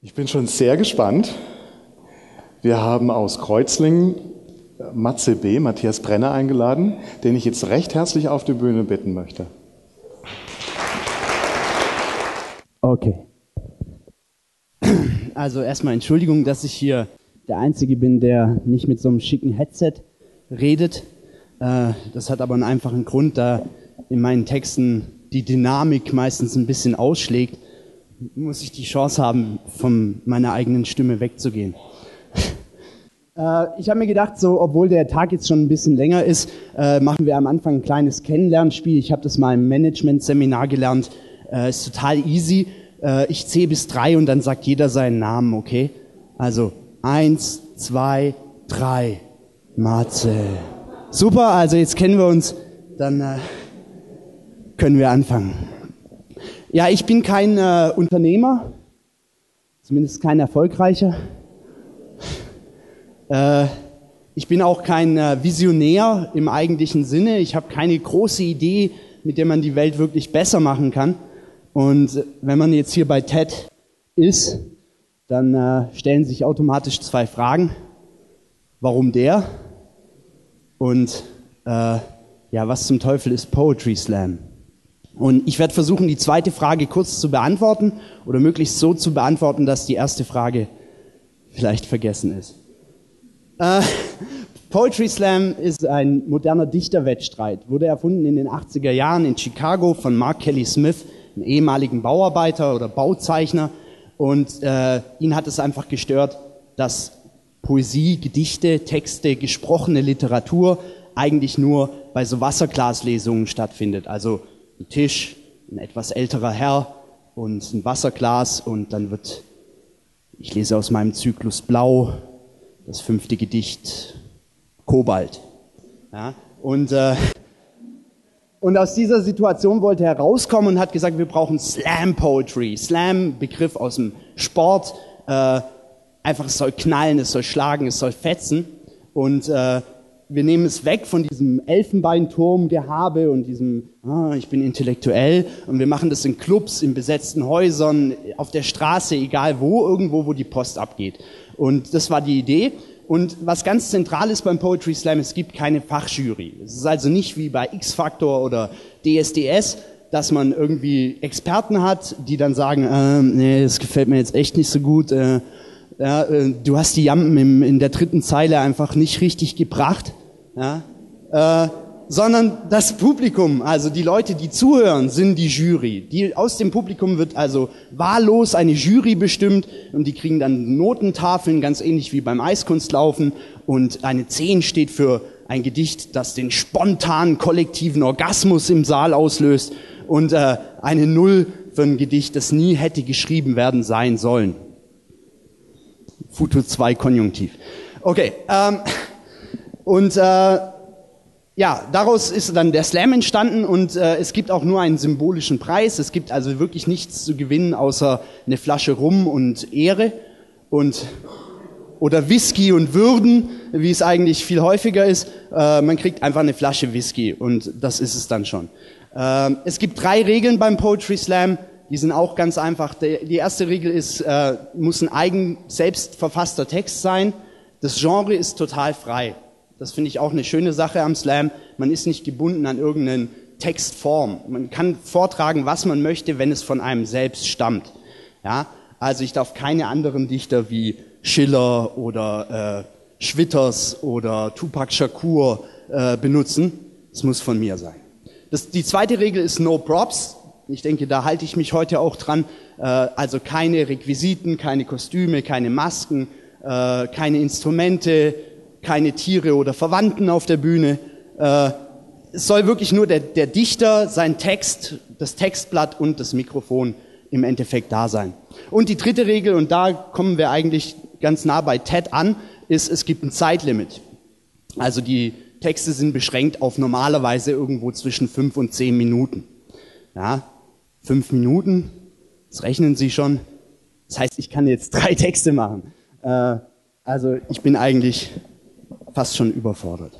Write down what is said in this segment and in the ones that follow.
Ich bin schon sehr gespannt. Wir haben aus Kreuzlingen Matze B., Matthias Brenner eingeladen, den ich jetzt recht herzlich auf die Bühne bitten möchte. Okay. Also erstmal Entschuldigung, dass ich hier der Einzige bin, der nicht mit so einem schicken Headset redet. Das hat aber einen einfachen Grund, da in meinen Texten die Dynamik meistens ein bisschen ausschlägt, muss ich die Chance haben, von meiner eigenen Stimme wegzugehen. Ich habe mir gedacht, so, obwohl der Tag jetzt schon ein bisschen länger ist, machen wir am Anfang ein kleines Kennenlernspiel. Ich habe das mal im Management-Seminar gelernt. Ist total easy. Ich zähle bis 3 und dann sagt jeder seinen Namen, okay? Also 1, 2, 3. Matze. Super, also jetzt kennen wir uns. Dann können wir anfangen. Ja, ich bin kein Unternehmer, zumindest kein erfolgreicher. Ich bin auch kein Visionär im eigentlichen Sinne. Ich habe keine große Idee, mit der man die Welt wirklich besser machen kann. Und wenn man jetzt hier bei TED ist, dann stellen sich automatisch 2 Fragen. Warum der? Und ja, was zum Teufel ist Poetry Slam? Und ich werde versuchen, die zweite Frage kurz zu beantworten oder möglichst so zu beantworten, dass die erste Frage vielleicht vergessen ist. Poetry Slam ist ein moderner Dichterwettstreit. Wurde erfunden in den 80er Jahren in Chicago von Mark Kelly Smith, einem ehemaligen Bauarbeiter oder Bauzeichner. Und ihn hat es einfach gestört, dass Poesie, Gedichte, Texte, gesprochene Literatur eigentlich nur bei so Wasserglaslesungen stattfindet. Also ein Tisch, ein etwas älterer Herr und ein Wasserglas und dann wird, ich lese aus meinem Zyklus Blau, das 5. Gedicht Kobalt. Ja, und aus dieser Situation wollte er rauskommen und hat gesagt, wir brauchen Slam Poetry. Slam, Begriff aus dem Sport, einfach es soll knallen, es soll schlagen, es soll fetzen und wir nehmen es weg von diesem Elfenbeinturm-Gehabe und diesem, ich bin intellektuell und wir machen das in Clubs, in besetzten Häusern, auf der Straße, egal wo, irgendwo, wo die Post abgeht. Und das war die Idee. Und was ganz zentral ist beim Poetry Slam, es gibt keine Fachjury. Es ist also nicht wie bei X-Factor oder DSDS, dass man irgendwie Experten hat, die dann sagen, nee, das gefällt mir jetzt echt nicht so gut, ja, du hast die Jampen in der 3. Zeile einfach nicht richtig gebracht, ja, sondern das Publikum, also die Leute, die zuhören, sind die Jury. Aus dem Publikum wird also wahllos eine Jury bestimmt und die kriegen dann Notentafeln, ganz ähnlich wie beim Eiskunstlaufen und eine 10 steht für ein Gedicht, das den spontanen kollektiven Orgasmus im Saal auslöst und eine 0 für ein Gedicht, das nie hätte geschrieben werden sein sollen. Futur 2 Konjunktiv. Okay, ja, daraus ist dann der Slam entstanden und es gibt auch nur einen symbolischen Preis. Es gibt also wirklich nichts zu gewinnen, außer eine Flasche Rum und Ehre oder Whisky und Würden, wie es eigentlich viel häufiger ist. Man kriegt einfach eine Flasche Whisky und das ist es dann schon. Es gibt 3 Regeln beim Poetry Slam. Die sind auch ganz einfach. Die erste Regel ist, muss ein selbst verfasster Text sein. Das Genre ist total frei. Das finde ich auch eine schöne Sache am Slam. Man ist nicht gebunden an irgendeine Textform. Man kann vortragen, was man möchte, wenn es von einem selbst stammt. Ja, also ich darf keine anderen Dichter wie Schiller oder Schwitters oder Tupac Shakur benutzen. Es muss von mir sein. Die zweite Regel ist No Props. Ich denke, da halte ich mich heute auch dran. Also keine Requisiten, keine Kostüme, keine Masken, keine Instrumente, keine Tiere oder Verwandten auf der Bühne. Es soll wirklich nur der Dichter, sein Text, das Textblatt und das Mikrofon im Endeffekt da sein. Und die dritte Regel, und da kommen wir eigentlich ganz nah bei TED an, ist, es gibt ein Zeitlimit. Also die Texte sind beschränkt auf normalerweise irgendwo zwischen 5 und 10 Minuten. Ja, 5 Minuten, das rechnen Sie schon. Das heißt, ich kann jetzt 3 Texte machen. Also ich bin eigentlich fast schon überfordert.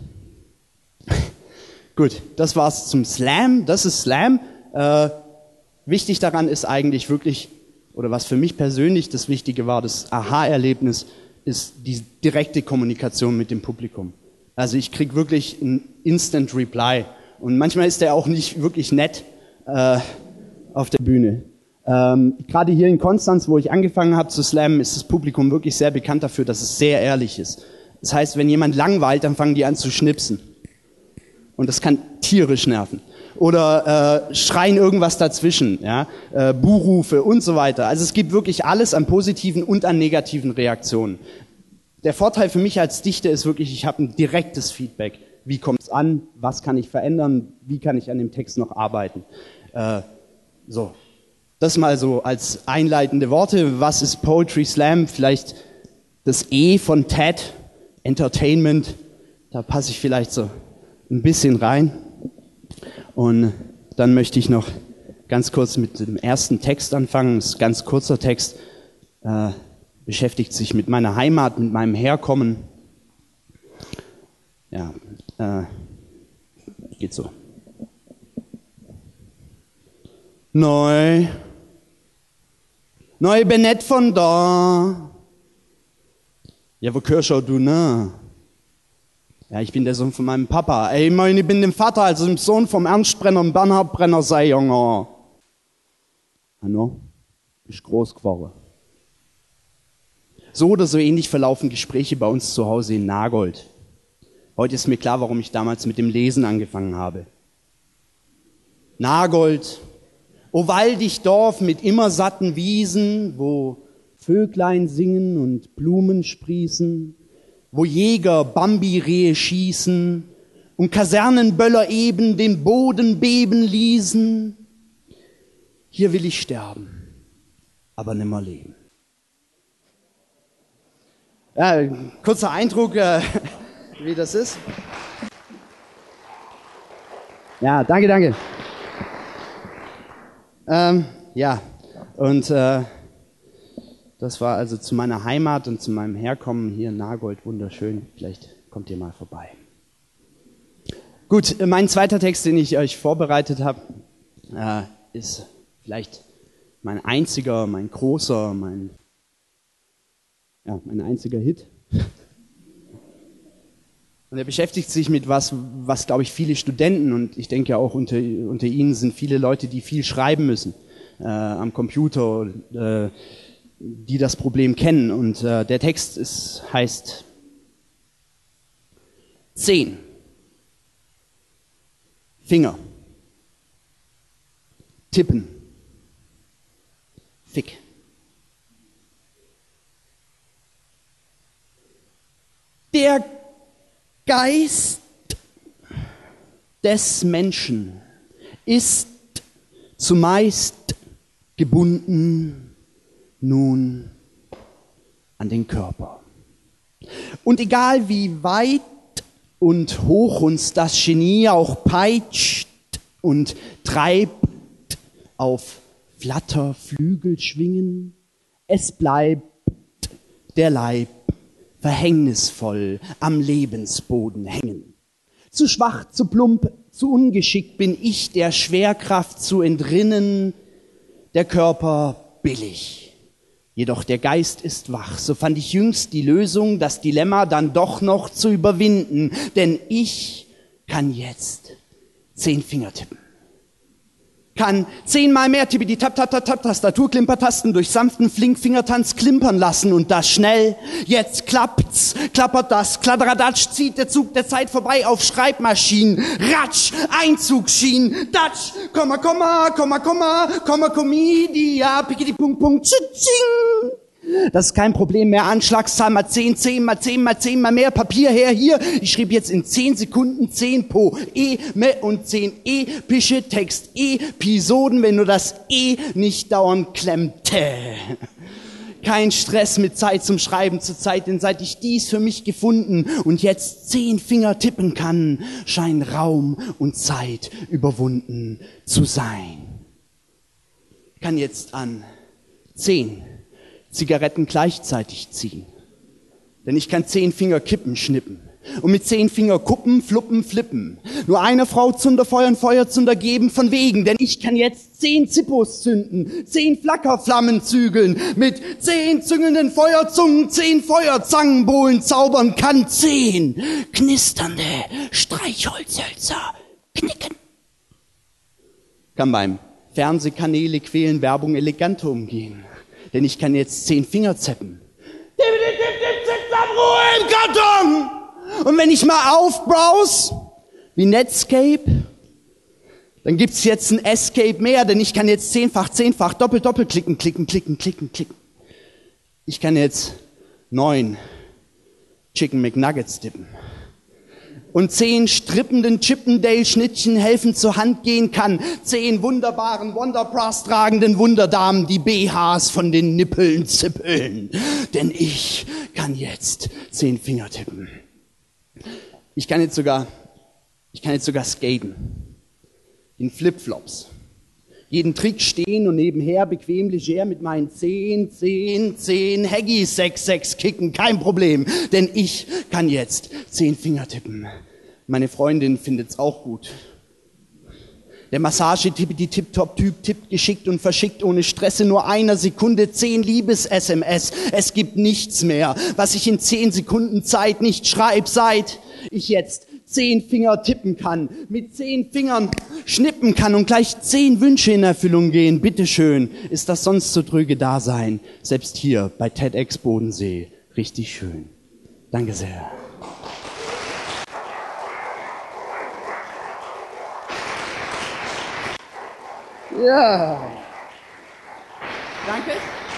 Gut, das war's zum Slam. Das ist Slam. Wichtig daran ist eigentlich wirklich oder was für mich persönlich das Wichtige war, das Aha-Erlebnis, ist die direkte Kommunikation mit dem Publikum. Also ich kriege wirklich ein Instant Reply. Und manchmal ist der auch nicht wirklich nett auf der Bühne. Gerade hier in Konstanz, wo ich angefangen habe zu slammen, ist das Publikum wirklich sehr bekannt dafür, dass es sehr ehrlich ist. Das heißt, wenn jemand langweilt, dann fangen die an zu schnipsen. Und das kann tierisch nerven. Oder schreien irgendwas dazwischen, ja? Buhrufe und so weiter. Also es gibt wirklich alles an positiven und an negativen Reaktionen. Der Vorteil für mich als Dichter ist wirklich, ich habe ein direktes Feedback. Wie kommt es an? Was kann ich verändern? Wie kann ich an dem Text noch arbeiten? So, das mal so als einleitende Worte. Was ist Poetry Slam? Vielleicht das E von TED, Entertainment. Da passe ich vielleicht so ein bisschen rein. Und dann möchte ich noch ganz kurz mit dem ersten Text anfangen. Das ist ein ganz kurzer Text, beschäftigt sich mit meiner Heimat, mit meinem Herkommen. Ja, geht so. Neu bin nicht von da. Ja, wo gehörst du, ne? Ja, ich bin der Sohn von meinem Papa. Ey, ich bin der Vater, also der Sohn vom Ernst Brenner und Bernhard Brenner, sei Junge. Hanno, bist groß geworden. So oder so ähnlich verlaufen Gespräche bei uns zu Hause in Nagold. Heute ist mir klar, warum ich damals mit dem Lesen angefangen habe. Nagold, o waldig Dorf mit immer satten Wiesen, wo Vöglein singen und Blumen sprießen, wo Jäger Bambi-Rehe schießen und Kasernenböller eben den Boden beben ließen. Hier will ich sterben, aber nimmer leben. Ja, kurzer Eindruck, wie das ist. Ja, danke. Ja, und das war also zu meiner Heimat und zu meinem Herkommen hier in Nagold wunderschön. Vielleicht kommt ihr mal vorbei. Gut, mein zweiter Text, den ich euch vorbereitet habe, ist vielleicht mein einziger, mein großer, mein einziger Hit. Und er beschäftigt sich mit was glaube ich viele Studenten, und ich denke auch unter ihnen sind viele Leute, die viel schreiben müssen am Computer, die das Problem kennen. Und der Text heißt 10 Finger, tippen, Fick. Der Geist des Menschen ist zumeist gebunden nun an den Körper. Und egal wie weit und hoch uns das Genie auch peitscht und treibt auf Flatterflügel schwingen, es bleibt der Leib verhängnisvoll am Lebensboden hängen. Zu schwach, zu plump, zu ungeschickt bin ich der Schwerkraft zu entrinnen, der Körper billig. Jedoch der Geist ist wach, so fand ich jüngst die Lösung, das Dilemma dann doch noch zu überwinden, denn ich kann jetzt 10 Finger tippen. Kann 10-mal mehr Tastaturklimpertasten durch sanften Flinkfingertanz klimpern lassen und das schnell. Jetzt klappt's, klappert das, Kladderadatsch, zieht der Zug der Zeit vorbei auf Schreibmaschinen. Ratsch, Einzugsschienen, Datsch, Komma, Comedia, Pikidi, Punkt, Punkt, Tsching. Das ist kein Problem mehr. Anschlagszahl mal 10, 10 mal 10 mal 10 mal mehr. Papier her, hier. Ich schrieb jetzt in 10 Sekunden 10 Poeme und 10 epische Textepisoden, wenn nur das E nicht dauernd klemmte. Kein Stress mit Zeit zum Schreiben zur Zeit, denn seit ich dies für mich gefunden und jetzt 10 Finger tippen kann, scheinen Raum und Zeit überwunden zu sein. Ich kann jetzt an 10 Zigaretten gleichzeitig ziehen. Denn ich kann 10 Finger Kippen schnippen. Und mit 10 Finger kuppen, fluppen, flippen. Nur eine Frau Zunder feuern, Feuerzunder geben von wegen. Denn ich kann jetzt 10 Zippos zünden, 10 Flackerflammen zügeln. Mit 10 züngelnden Feuerzungen, 10 Feuerzangenbohlen zaubern kann 10 knisternde Streichholzhölzer knicken. Kann beim Fernsehkanäle quälen, Werbung eleganter umgehen. Denn ich kann jetzt 10 Finger zeppen. Ruhe im Karton! Und wenn ich mal aufbrowse, wie Netscape, dann gibt's jetzt ein Escape mehr, denn ich kann jetzt 10-fach, doppelt klicken. Ich kann jetzt 9 Chicken McNuggets tippen. Und 10 strippenden Chippendale-Schnittchen helfen zur Hand gehen kann. 10 wunderbaren Wonderbras tragenden Wunderdamen, die BHs von den Nippeln zippeln. Denn ich kann jetzt 10 Finger tippen. Ich kann jetzt sogar skaten. In Flipflops. Jeden Trick stehen und nebenher bequem leger mit meinen 10 Haggy 6 kicken. Kein Problem, denn ich kann jetzt 10 Finger tippen. Meine Freundin findet's auch gut. Der Massage-Tippity-Tip-Top-Typ tippt geschickt und verschickt ohne Stress in nur einer Sekunde 10 Liebes-SMS. Es gibt nichts mehr, was ich in 10 Sekunden Zeit nicht schreibe, seit ich jetzt 10 Finger tippen kann, mit 10 Fingern schnippen kann und gleich 10 Wünsche in Erfüllung gehen. Bitteschön, ist das sonst so tröge Dasein? Selbst hier bei TEDx Bodensee. Richtig schön. Danke sehr. Ja. Danke.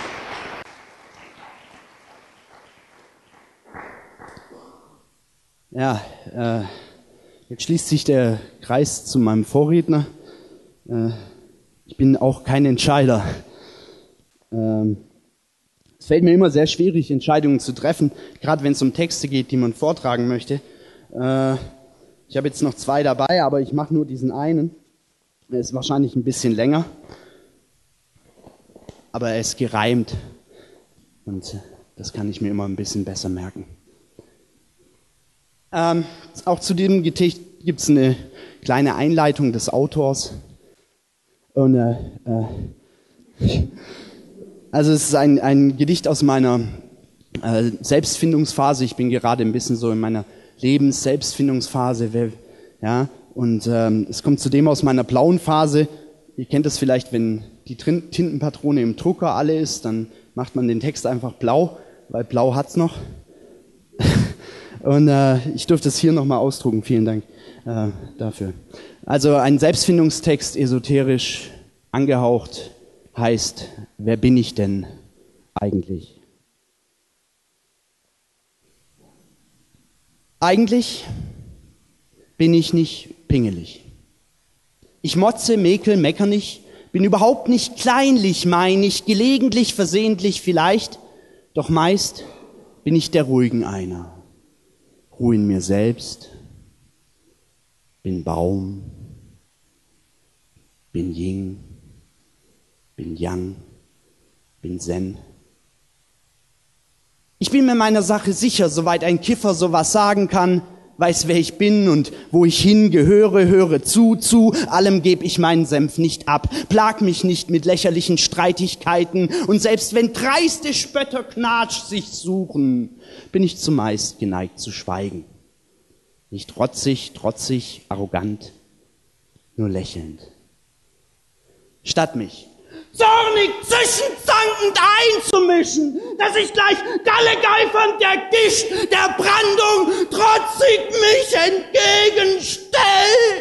Ja, jetzt schließt sich der Kreis zu meinem Vorredner. Ich bin auch kein Entscheider. Es fällt mir immer sehr schwierig, Entscheidungen zu treffen, gerade wenn es um Texte geht, die man vortragen möchte. Ich habe jetzt noch 2 dabei, aber ich mache nur diesen einen. Er ist wahrscheinlich ein bisschen länger, aber er ist gereimt und das kann ich mir immer ein bisschen besser merken. Auch zu diesem Gedicht gibt es eine kleine Einleitung des Autors. Und, also es ist ein Gedicht aus meiner Selbstfindungsphase. Ich bin gerade ein bisschen so in meiner Lebens-Selbstfindungsphase. Ja, und es kommt zudem aus meiner blauen Phase. Ihr kennt das vielleicht, wenn die Tintenpatrone im Drucker alle ist, dann macht man den Text einfach blau, weil blau hat's noch. Und ich durfte es hier nochmal ausdrucken. Vielen Dank dafür. Also ein Selbstfindungstext, esoterisch angehaucht, heißt, wer bin ich denn eigentlich? Eigentlich bin ich nicht pingelig. Ich motze, mäkel, mecker nicht, bin überhaupt nicht kleinlich, mein ich, gelegentlich, versehentlich vielleicht, doch meist bin ich der ruhigen einer. Ruhe in mir selbst, bin Baum, bin Yin, bin Yang, bin Zen. Ich bin mir meiner Sache sicher, soweit ein Kiffer sowas sagen kann, weiß, wer ich bin und wo ich hingehöre, höre zu allem geb ich meinen Senf nicht ab, plag mich nicht mit lächerlichen Streitigkeiten und selbst wenn dreiste Spötter Knatsch sich suchen, bin ich zumeist geneigt zu schweigen. Nicht trotzig, arrogant, nur lächelnd. Statt mich zornig, zwischenzankend einzumischen, dass ich gleich gallegeifernd der Gischt, der Brandung trotzig mich entgegenstell.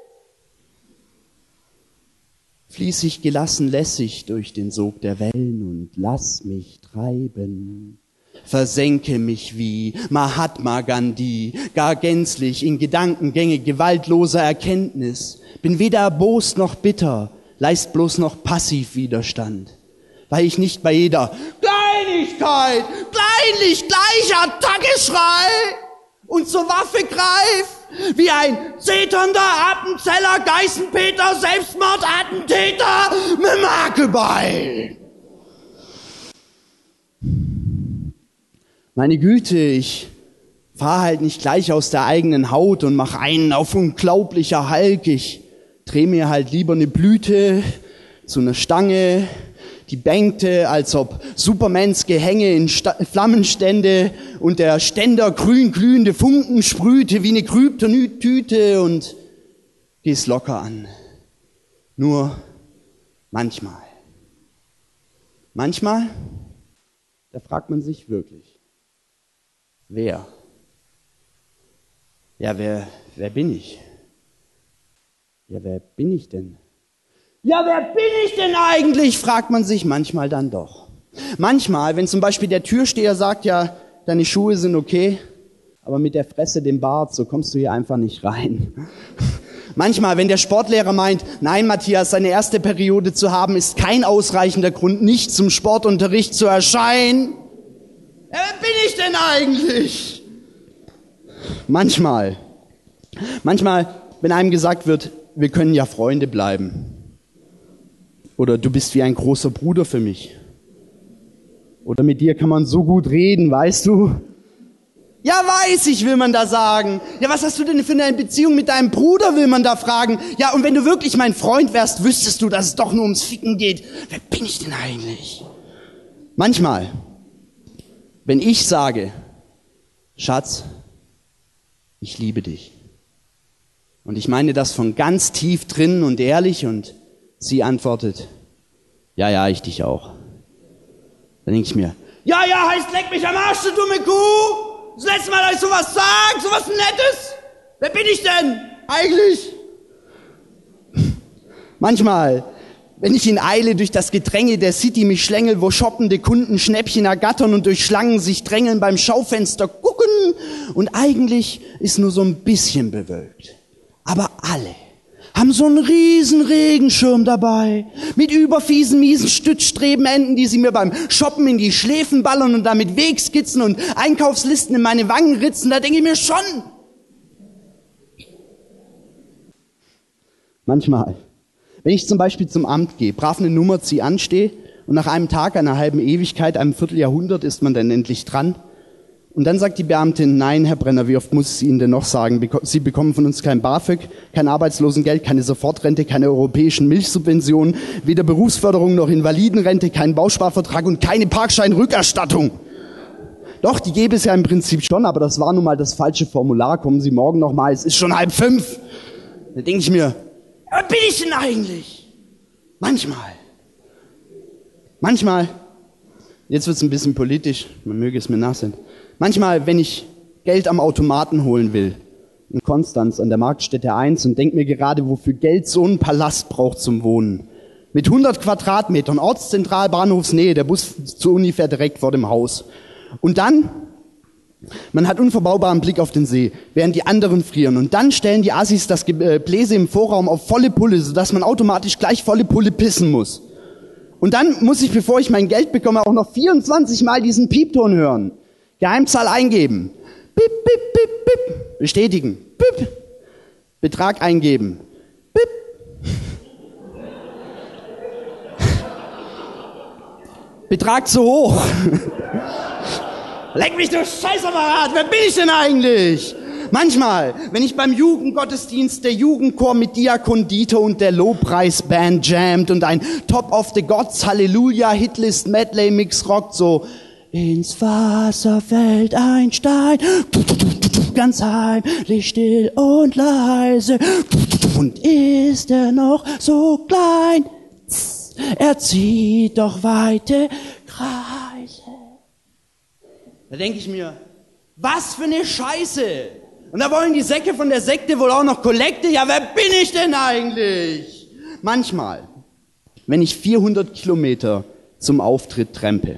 Fließ ich gelassen lässig durch den Sog der Wellen und lass mich treiben. Versenke mich wie Mahatma Gandhi, gar gänzlich in Gedankengänge gewaltloser Erkenntnis, bin weder erbost noch bitter, leist bloß noch passiv Widerstand, weil ich nicht bei jeder Kleinigkeit, kleinlich gleich Attacke schrei und zur Waffe greif, wie ein zeternder Appenzeller Geißenpeter Selbstmordattentäter mit Makelbeil. Meine Güte, ich fahr halt nicht gleich aus der eigenen Haut und mach einen auf unglaublicher Hulk. Ich dreh mir halt lieber eine Blüte zu einer Stange, die bänkte, als ob Supermans Gehänge in Flammen stände und der Ständer grün glühende Funken sprühte wie eine Kryptonit-Tüte und geh's locker an. Nur manchmal. Manchmal, da fragt man sich wirklich, wer? Ja, wer bin ich? Ja, wer bin ich denn? Ja, wer bin ich denn eigentlich, fragt man sich manchmal dann doch. Manchmal, wenn zum Beispiel der Türsteher sagt, ja, deine Schuhe sind okay, aber mit der Fresse, dem Bart, so kommst du hier einfach nicht rein. Manchmal, wenn der Sportlehrer meint, nein, Matthias, seine erste Periode zu haben, ist kein ausreichender Grund, nicht zum Sportunterricht zu erscheinen. Ja, wer bin ich denn eigentlich? Manchmal, wenn einem gesagt wird, wir können ja Freunde bleiben. Oder du bist wie ein großer Bruder für mich. Oder mit dir kann man so gut reden, weißt du? Ja, weiß ich, will man da sagen. Ja, was hast du denn für eine Beziehung mit deinem Bruder, will man da fragen. Ja, und wenn du wirklich mein Freund wärst, wüsstest du, dass es doch nur ums Ficken geht. Wer bin ich denn eigentlich? Manchmal, wenn ich sage, Schatz, ich liebe dich. Und ich meine das von ganz tief drin und ehrlich und sie antwortet, ja, ich dich auch. Dann denke ich mir, ja, heißt leck mich am Arsch, du dumme Kuh. Das letzte Mal, dass ich sowas sag, sowas Nettes. Wer bin ich denn eigentlich? Manchmal, wenn ich in Eile durch das Gedränge der City mich schlängel, wo shoppende Kunden Schnäppchen ergattern und durch Schlangen sich drängeln beim Schaufenster gucken und eigentlich ist nur so ein bisschen bewölkt. Aber alle haben so einen riesen Regenschirm dabei, mit überfiesen, miesen Stützstrebenenden, die sie mir beim Shoppen in die Schläfen ballern und damit Wegskizzen und Einkaufslisten in meine Wangen ritzen, da denke ich mir schon. Manchmal, wenn ich zum Beispiel zum Amt gehe, brav eine Nummer ziehe, anstehe und nach einem Tag, einer halben Ewigkeit, einem Vierteljahrhundert ist man dann endlich dran. Und dann sagt die Beamtin, nein, Herr Brenner, wie oft muss ich Ihnen denn noch sagen, Sie bekommen von uns kein BAföG, kein Arbeitslosengeld, keine Sofortrente, keine europäischen Milchsubventionen, weder Berufsförderung noch Invalidenrente, keinen Bausparvertrag und keine Parkscheinrückerstattung. Doch, die gäbe es ja im Prinzip schon, aber das war nun mal das falsche Formular. Kommen Sie morgen noch mal, es ist schon 4:30. Da denke ich mir, wer bin ich denn eigentlich? Manchmal, jetzt wird's ein bisschen politisch, man möge es mir nachsehen. Manchmal, wenn ich Geld am Automaten holen will, in Konstanz an der Marktstätte 1 und denke mir gerade, wofür Geld so einen Palast braucht zum Wohnen. Mit 100 Quadratmetern, Ortszentral, Bahnhofsnähe, der Bus zur Uni fährt direkt vor dem Haus. Und dann, man hat unverbaubaren Blick auf den See, während die anderen frieren. Und dann stellen die Assis das Gebläse im Vorraum auf volle Pulle, sodass man automatisch gleich volle Pulle pissen muss. Und dann muss ich, bevor ich mein Geld bekomme, auch noch 24 Mal diesen Piepton hören. Geheimzahl eingeben. Bip, bip, bip, bip. Bestätigen. Bip. Betrag eingeben. Bip. Betrag zu hoch. Leck mich, du Scheißapparat. Wer bin ich denn eigentlich? Manchmal, wenn ich beim Jugendgottesdienst der Jugendchor mit Diakon Dieter und der Lobpreisband jammt und ein Top of the Gods Halleluja Hitlist Medley Mix rockt, so ins Wasser fällt ein Stein, ganz heimlich still und leise, und ist er noch so klein, er zieht doch weite Kreise. Da denke ich mir, was für eine Scheiße. Und da wollen die Säcke von der Sekte wohl auch noch Kollekte. Ja, wer bin ich denn eigentlich? Manchmal, wenn ich 400 Kilometer zum Auftritt trempe,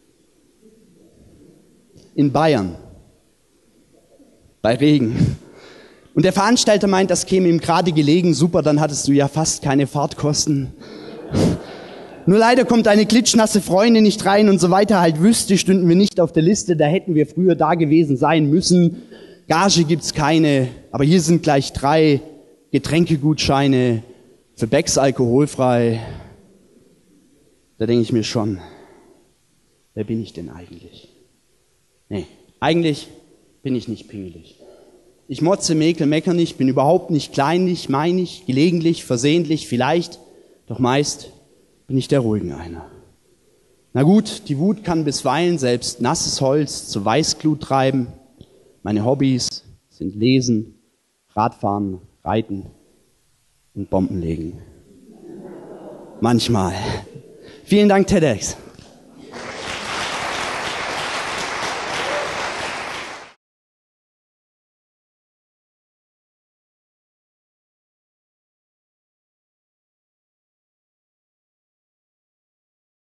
in Bayern, bei Regen, und der Veranstalter meint, das käme ihm gerade gelegen, super, dann hattest du ja fast keine Fahrtkosten. Nur leider kommt eine klitschnasse Freundin nicht rein und so weiter halt wüsste, stünden wir nicht auf der Liste, da hätten wir früher da gewesen sein müssen. Gage gibt's keine, aber hier sind gleich 3 Getränkegutscheine für Becks alkoholfrei. Da denke ich mir schon, wer bin ich denn eigentlich? Nee, eigentlich bin ich nicht pingelig. Ich motze, mäkel, mecker nicht, bin überhaupt nicht kleinlich, meinig, gelegentlich, versehentlich, vielleicht, doch meist bin ich der ruhigen einer. Na gut, die Wut kann bisweilen selbst nasses Holz zu Weißglut treiben. Meine Hobbys sind Lesen, Radfahren, Reiten und Bomben legen. Manchmal. Vielen Dank, TEDx.